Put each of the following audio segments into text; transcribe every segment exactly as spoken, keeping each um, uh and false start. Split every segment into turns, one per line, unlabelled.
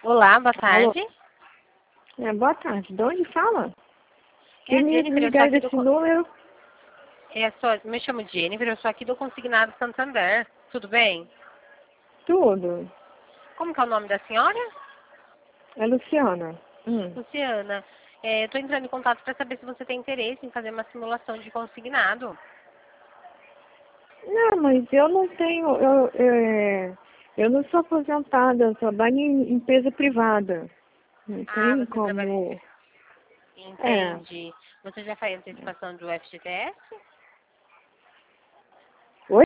Olá, boa
Alô?
tarde.
É, boa tarde. De onde fala?
É a
Quem me
Jennifer, eu sou
ligar
aqui do...
desse
con-
número?
É, sou, me chamo Jennifer, eu sou aqui do Consignado Santander. Tudo bem?
Tudo.
Como que é o nome da senhora?
É Luciana. Hum.
Luciana. É, eu tô entrando em contato para saber se você tem interesse em fazer uma simulação de consignado.
Não, mas eu não tenho. Eu, é, eu não sou aposentada, eu trabalho em empresa privada. Não
Ah,
tem
você trabalha em...
como. É.
Entendi. Você já faz antecipação do F G T S?
Oi?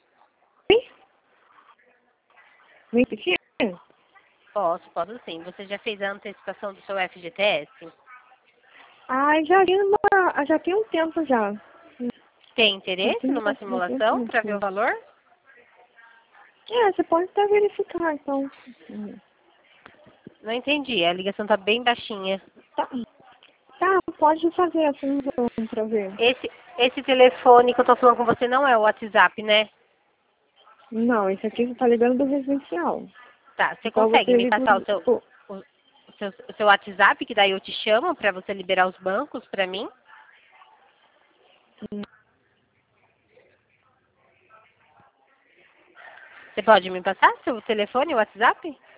Me repetir?
Posso, posso sim. Você já fez a antecipação do seu F G T S?
Ah, já vi uma. Já tem um tempo já.
Tem
Já
interesse
tem
numa
bastante tempo.
simulação para ver o valor?
É, você pode até verificar, então. Hum.
Não entendi, a ligação tá bem baixinha.
Tá. Tá, pode fazer assim pra ver.
Esse, esse telefone que eu tô falando com você não é o WhatsApp, né?
Não, esse aqui você tá ligando do residencial.
Tá, você
Então
consegue
você
me
liga
passar o seu,
o...
o, o seu, o seu WhatsApp, que daí eu te chamo pra você liberar os bancos pra mim? Você pode me passar seu telefone, o WhatsApp?